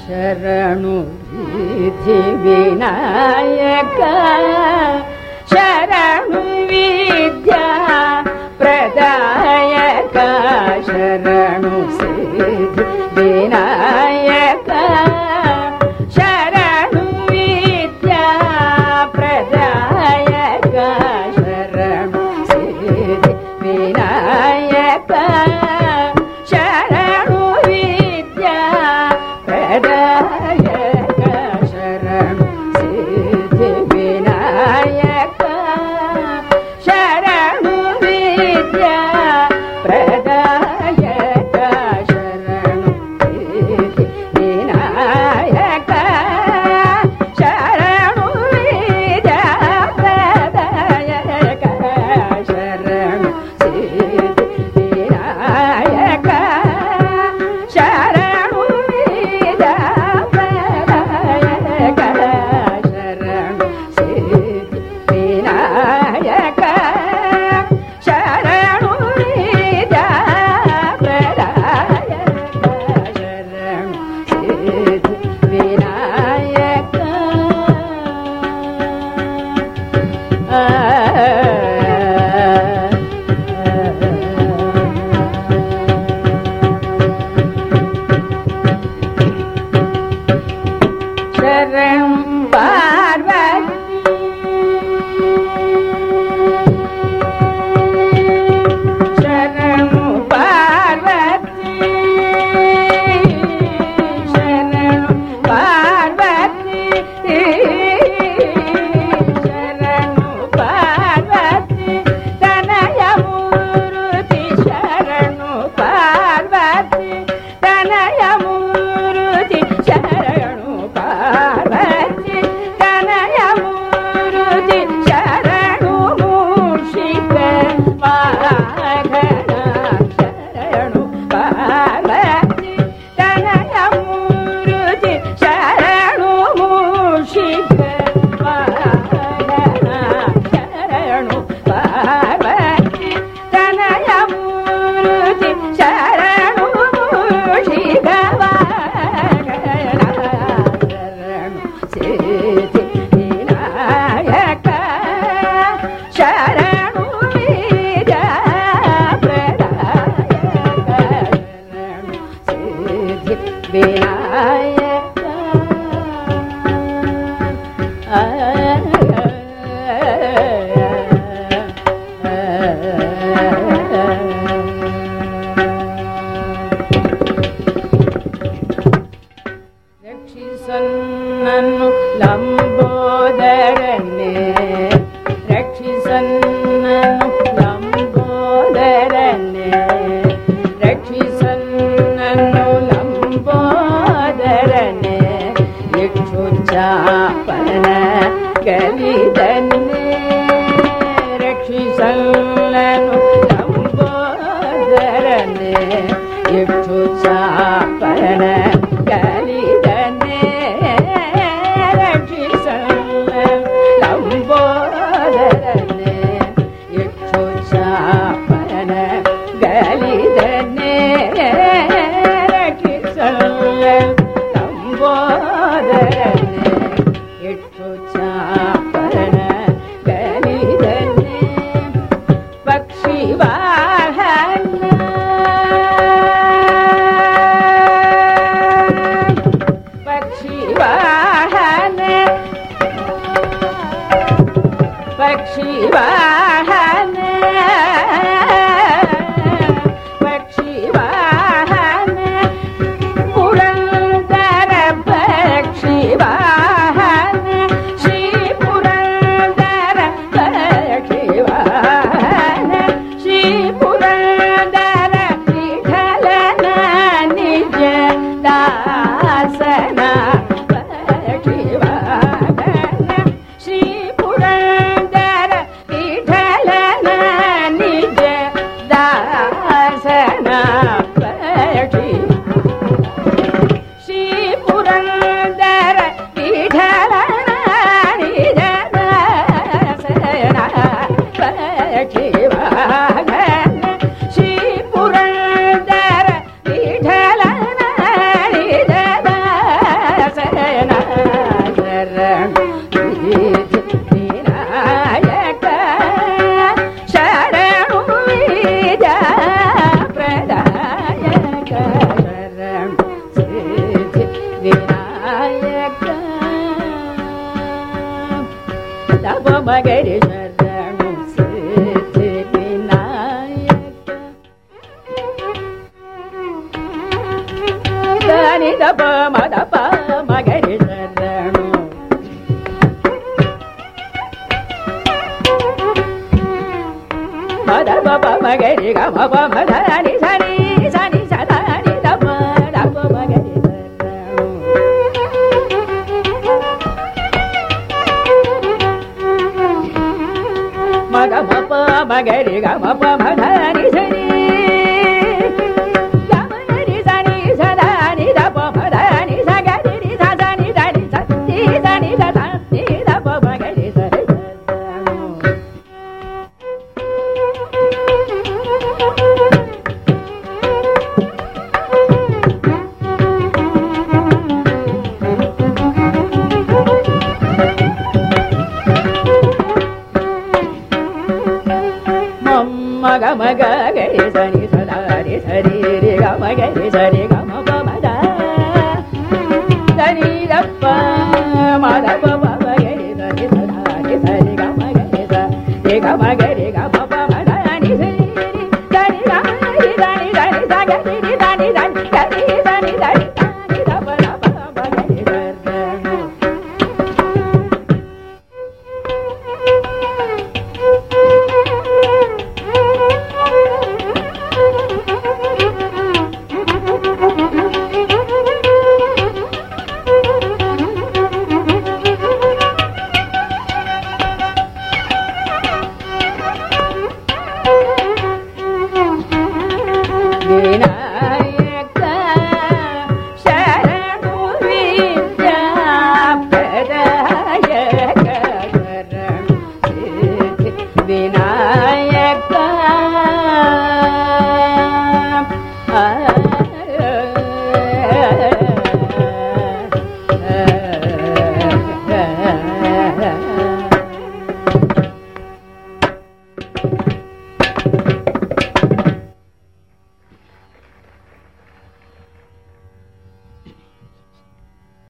ಶರಣು ವಿಧಿ ವಿನಾಯಕ ಶರಣು ವಿದ್ಯಾ ಪ್ರದಾಯಕ ಶರಣು ಸಿದ್ಧಿ ವಿನಾಯಕ ಶರಣು ವಿದ್ಯಾ ಪ್ರದಾಯಕ ಶರಣು ಸಿದ್ಧಿ ವಿನಾಯಕ ಶರಣು ವಿದ್ಯಾ ಪ್ರದಾಯಕ ಶರಣು ಸಿದ್ಧಿ ವಿನಾಯಕ ಶರಣು ವಿದ್ಯಾ ಪ್ರದಾಯಕ ಶರಣು ಸಿದ್ಧಿ ವಿನಾಯಕ ಶರಣು ವಿದ್ಯಾ ಪ್ರದಾಯಕ ಶರಣು ಸಿದ್ಧಿ ವಿನಾಯಕ ಶರಣು ವಿದ್ಯಾ ಪ್ರದಾಯಕ ಶರಣು ಸಿದ್ಧಿ ವಿನಾಯಕ ಶರಣು ವಿದ್ಯಾ ಪ್ರದಾಯಕ ಶರಣು ಸಿದ್ಧಿ ವಿನಾಯಕ ಶರಣಂ ಪಾರ್ವತಿ ಶರಣು ಪಾರ್ವತಿ ಶರಣು ಪಾರ್ವತಿ ಶರಣು ಪಾರ್ವತಿ ತನಯ ಮೂರುತಿ ಶರಣು ಪಾರ್ವತಿ ತನಯ ಮೂರುತಿ ಶರಣು ಪಾರ್ವತಿ ತನಯ ಮೂರುತಿ ಶರಣು ಮೂಷಿಕ ವಾಹನ ಶರಣು ಪಾರ್ವತಿ ತನಯ ಮೂರುತಿ ಶರಣು ಮೂಷಿಕ ವಾಹನ ಶರಣು ಪಾರ್ವತಿ ತನಯ ಮೂರುತಿ ಶರಣು ಮೂಷಿಕ ವಾಹನ ಶರಣು ಸಿದ್ಧಿ ವಿನಾಯಕ ಶರಣು ವಿದ್ಯಾ ಪ್ರದಾಯಕ ಶರಣು ಸಿದ್ಧಿ ವಿನಾಯಕ ರಕ್ಷಿಸನ್ನನ್ನು ಲಂಬೋದರನ್ನೇ ರಕ್ಷಿಸನ್ನನ್ನು ಲಂಬೋದರನ್ನೇ ರಕ್ಷಿಸನ್ನನ್ನು ಲಂಬೋದರನ್ನೇ ಇಕ್ಷುಚಾಪನ ಗಲಿದನ್ನೇ ರಕ್ಷಿಸನ್ನನ್ನು ಲಂಬೋದರನ್ನೇ ಇಕ್ಷುಚಾಪನ ಗಲಿದನ್ನೇ ಲಂಬೋದರನ್ನೇ ಇಕ್ಷುಚಾಪನ ಗಲಿದನ್ನೇ ರಕ್ಷಿಸಲ್ಲ ಲಂಬೋದರನ್ನೇ ಇಕ್ಷುಚಾಪನ ಗಲಿದನ್ನೇ ಪಕ್ಷಿ ವಾಹನ விநாயக தப மகரி சரணம் சித்தி விநாயக தனி தப மதப மகரி சரணம் மதப மகரி கம மதனி சனி சனி சதனி தப தப மகரி மகம மகரி கம மதனி சனி கமனி சனி சதனி தப மதனி சகரி சதனி தனி சத்தி தனி தனி தப மகரி சரி மக மக கரி சனி சதாரி சரி ரி க மகரி சரி க மப மத சனி தப்ப மதப மகரி சரி சதாரி சரி க மகரி சரி க மகரி க மப மத நி சரி சரி க மகரி சனி சனி சகரி சனி சனி கரி சனி சனி சனி தப்ப தப்ப மகரி சரணம் விநாயக சரணு வித்யாபதாயக சரணு